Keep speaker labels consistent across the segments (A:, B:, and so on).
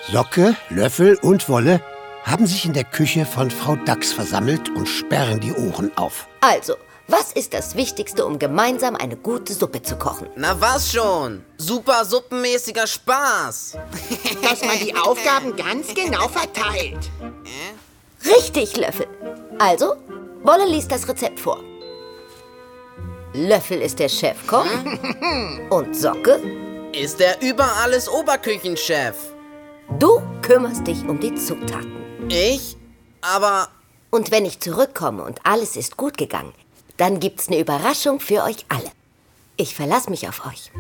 A: Socke, Löffel und Wolle haben sich in der Küche von Frau Dachs versammelt und sperren die Ohren auf.
B: Also, was ist das Wichtigste, um gemeinsam eine gute Suppe zu kochen?
C: Na was schon? Super suppenmäßiger Spaß.
D: Dass man die Aufgaben ganz genau verteilt.
B: Richtig, Löffel. Also, Wolle liest das Rezept vor. Löffel ist der Chefkoch. Und Socke?
C: Ist der über alles Oberküchenchef.
B: Du kümmerst dich um die Zutaten.
C: Ich? Aber...
B: Und wenn ich zurückkomme und alles ist gut gegangen, dann gibt's eine Überraschung für euch alle. Ich verlasse mich auf euch.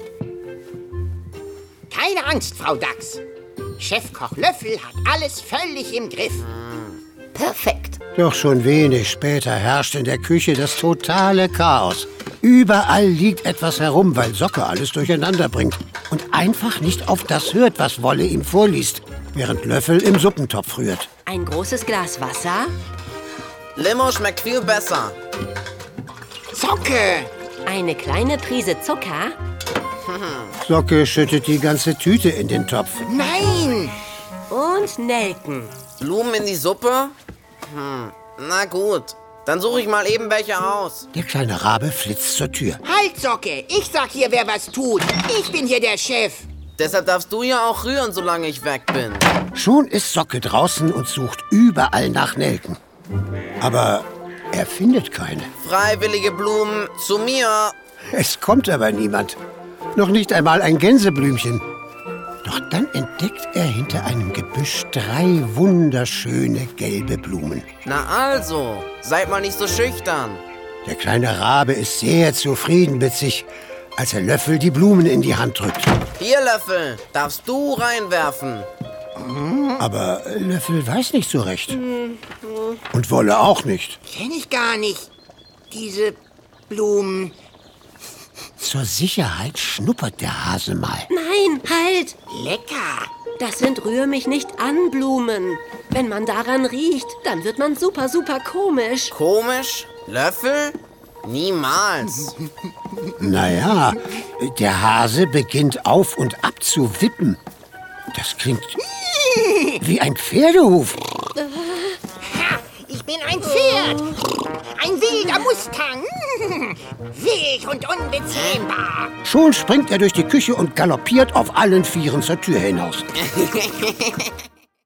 D: Keine Angst, Frau Dachs. Chefkoch Löffel hat alles völlig im Griff.
B: Perfekt.
A: Doch schon wenig später herrscht in der Küche das totale Chaos. Überall liegt etwas herum, weil Socke alles durcheinander bringt und einfach nicht auf das hört, was Wolle ihm vorliest, während Löffel im Suppentopf rührt.
E: Ein großes Glas Wasser,
C: Limo schmeckt viel besser.
D: Socke!
E: eine kleine Prise Zucker,
A: Socke schüttet die ganze Tüte in den Topf.
D: Nein!
E: und Nelken.
C: Blumen in die Suppe? Na gut. Dann suche ich mal eben welche aus.
A: Der kleine Rabe flitzt zur Tür.
D: Halt, Socke! Ich sag hier, wer was tut. Ich bin hier der Chef.
C: Deshalb darfst du ja auch rühren, solange ich weg bin.
A: Schon ist Socke draußen und sucht überall nach Nelken. Aber er findet keine.
C: Freiwillige Blumen zu mir.
A: Es kommt aber niemand. Noch nicht einmal ein Gänseblümchen. Doch dann entdeckt er hinter einem Gebüsch 3 wunderschöne gelbe Blumen.
C: Na also, seid mal nicht so schüchtern.
A: Der kleine Rabe ist sehr zufrieden mit sich, als er Löffel die Blumen in die Hand drückt.
C: Hier, Löffel, darfst du reinwerfen.
A: Aber Löffel weiß nicht so recht. Und Wolle auch nicht.
D: Kenn ich gar nicht. Diese Blumen.
A: Zur Sicherheit schnuppert der Hase mal.
E: Nein, halt!
D: Lecker.
E: Das sind Rühr-mich-nicht-an-Blumen. Wenn man daran riecht, dann wird man super, super komisch.
C: Komisch? Löffel? Niemals.
A: Naja, der Hase beginnt auf und ab zu wippen. Das klingt wie ein Pferdehuf.
D: Ha, ich bin ein Pferd. Ein wilder Mustang. Wild und unbezähmbar.
A: Schon springt er durch die Küche und galoppiert auf allen 4 zur Tür hinaus.